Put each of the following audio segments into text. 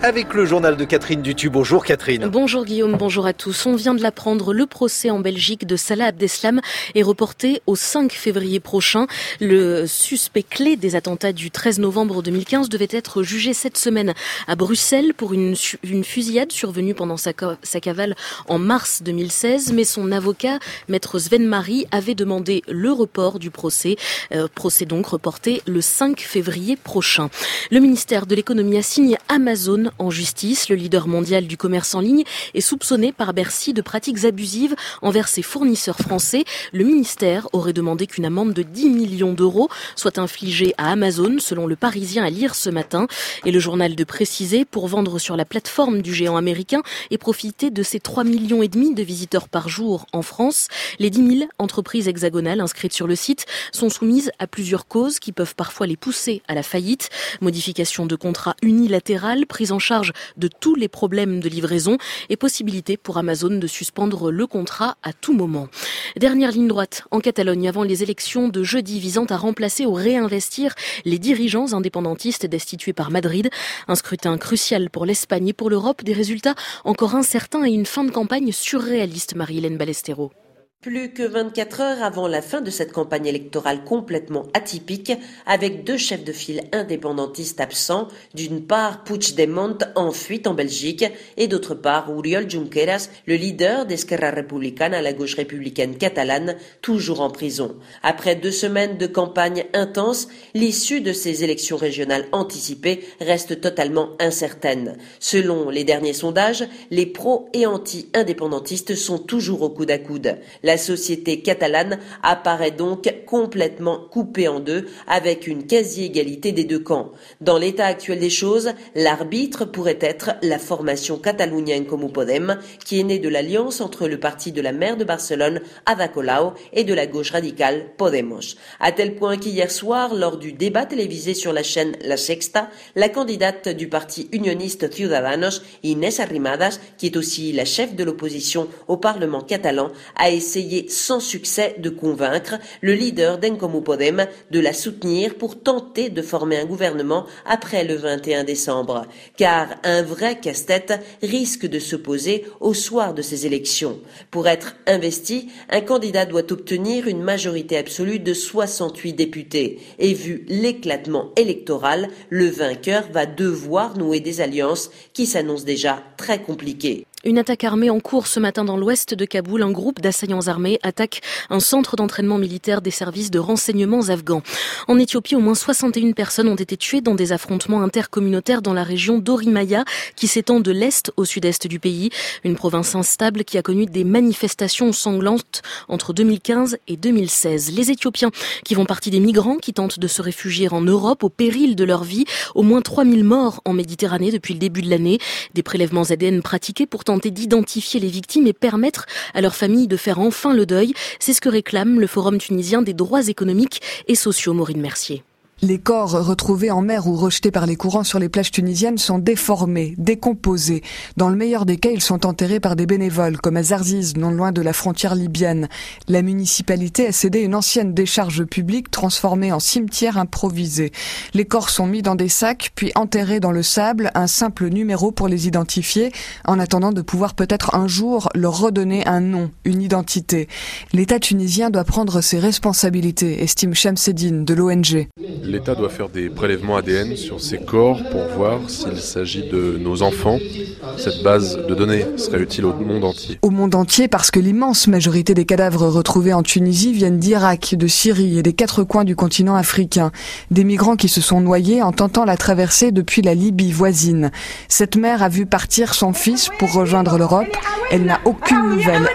avec le journal de Catherine Dutu. Bonjour Catherine. Bonjour Guillaume, bonjour à tous. On vient de l'apprendre, le procès en Belgique de Salah Abdeslam est reporté au 5 février prochain. Le suspect clé des attentats du 13 novembre 2015 devait être jugé cette semaine à Bruxelles pour une fusillade survenue pendant sa cavale en mars 2016. Mais son avocat, maître Sven Marie, avait demandé le report du procès. Procès donc reporté le 5 février prochain. Le ministère de l'économie a signé Amazon en justice. Le leader mondial du commerce en ligne est soupçonné par Bercy de pratiques abusives envers ses fournisseurs français. Le ministère aurait demandé qu'une amende de 10 millions d'euros soit infligée à Amazon, selon le Parisien à lire ce matin. Et le journal de préciser, pour vendre sur la plateforme du géant américain et profiter de ses 3,5 millions de visiteurs par jour en France, les 10 000 entreprises hexagonales inscrites sur le site sont soumises à plusieurs causes qui peuvent parfois les pousser à la faillite. Modification de contrat unilatéral, prise en charge de tous les problèmes de livraison et possibilité pour Amazon de suspendre le contrat à tout moment. Dernière ligne droite en Catalogne avant les élections de jeudi visant à remplacer ou réinvestir les dirigeants indépendantistes destitués par Madrid. Un scrutin crucial pour l'Espagne et pour l'Europe, des résultats encore incertains et une fin de campagne surréaliste, Marie-Hélène Ballestero. Plus que 24 heures avant la fin de cette campagne électorale complètement atypique, avec 2 chefs de file indépendantistes absents, d'une part Puigdemont en fuite en Belgique et d'autre part Oriol Junqueras, le leader d'Esquerra Republicana, la gauche républicaine catalane, toujours en prison. Après 2 semaines de campagne intense, l'issue de ces élections régionales anticipées reste totalement incertaine. Selon les derniers sondages, les pro- et anti-indépendantistes sont toujours au coude à coude. La société catalane apparaît donc complètement coupée en deux, avec une quasi-égalité des 2 camps. Dans l'état actuel des choses, l'arbitre pourrait être la formation Catalunya en Comú Podem, qui est née de l'alliance entre le parti de la maire de Barcelone, Ada Colau, et de la gauche radicale Podemos. À tel point qu'hier soir, lors du débat télévisé sur la chaîne La Sexta, la candidate du parti unioniste Ciudadanos, Inés Arrimadas, qui est aussi la chef de l'opposition au Parlement catalan, a essayé sans succès de convaincre le leader d'En Comú Podem de la soutenir pour tenter de former un gouvernement après le 21 décembre. Car un vrai casse-tête risque de se poser au soir de ces élections. Pour être investi, un candidat doit obtenir une majorité absolue de 68 députés. Et vu l'éclatement électoral, le vainqueur va devoir nouer des alliances qui s'annoncent déjà très compliquées. Une attaque armée en cours ce matin dans l'ouest de Kaboul. Un groupe d'assaillants armés attaque un centre d'entraînement militaire des services de renseignement afghans. En Éthiopie, au moins 61 personnes ont été tuées dans des affrontements intercommunautaires dans la région d'Orimaya, qui s'étend de l'est au sud-est du pays. Une province instable qui a connu des manifestations sanglantes entre 2015 et 2016. Les Éthiopiens qui font partie des migrants qui tentent de se réfugier en Europe au péril de leur vie. Au moins 3000 morts en Méditerranée depuis le début de l'année. Des prélèvements ADN pratiqués pour tenter d'identifier les victimes et permettre à leurs familles de faire enfin le deuil. C'est ce que réclame le Forum tunisien des droits économiques et sociaux, Maureen Mercier. Les corps retrouvés en mer ou rejetés par les courants sur les plages tunisiennes sont déformés, décomposés. Dans le meilleur des cas, ils sont enterrés par des bénévoles, comme à Zarziz, non loin de la frontière libyenne. La municipalité a cédé une ancienne décharge publique transformée en cimetière improvisé. Les corps sont mis dans des sacs, puis enterrés dans le sable, un simple numéro pour les identifier, en attendant de pouvoir peut-être un jour leur redonner un nom, une identité. L'État tunisien doit prendre ses responsabilités, estime Shamseddine de l'ONG. L'État doit faire des prélèvements ADN sur ces corps pour voir s'il s'agit de nos enfants. Cette base de données serait utile au monde entier. Au monde entier parce que l'immense majorité des cadavres retrouvés en Tunisie viennent d'Irak, de Syrie et des 4 coins du continent africain. Des migrants qui se sont noyés en tentant la traversée depuis la Libye voisine. Cette mère a vu partir son fils pour rejoindre l'Europe. Elle n'a aucune nouvelle.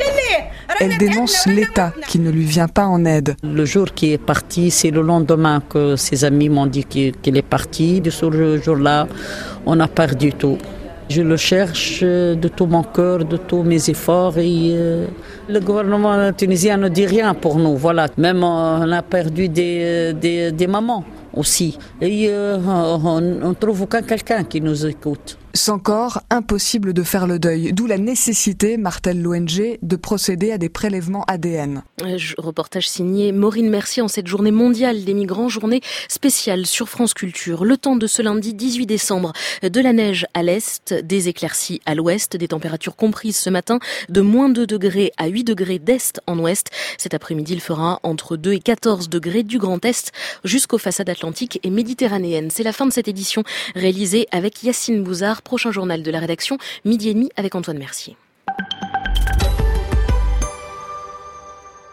Elle dénonce l'État qui ne lui vient pas en aide. Le jour qui est parti, c'est le lendemain que ses amis m'ont dit qu'il est parti. De ce jour-là, on a perdu tout. Je le cherche de tout mon cœur, de tous mes efforts et le gouvernement tunisien ne dit rien pour nous. Voilà. Même on a perdu des mamans aussi. Et on ne trouve aucun quelqu'un qui nous écoute. Sans corps, impossible de faire le deuil, d'où la nécessité, martèle l'ONG, de procéder à des prélèvements ADN. Reportage signé Maureen Mercier en cette journée mondiale des migrants, journée spéciale sur France Culture. Le temps de ce lundi 18 décembre, de la neige à l'est, des éclaircies à l'ouest, des températures comprises ce matin de moins 2 degrés à 8 degrés d'est en ouest. Cet après-midi, il fera entre 2 et 14 degrés du Grand Est jusqu'aux façades atlantiques et méditerranéennes. C'est la fin de cette édition réalisée avec Yacine Bouzard. Prochain journal de la rédaction, 12h30 avec Antoine Mercier.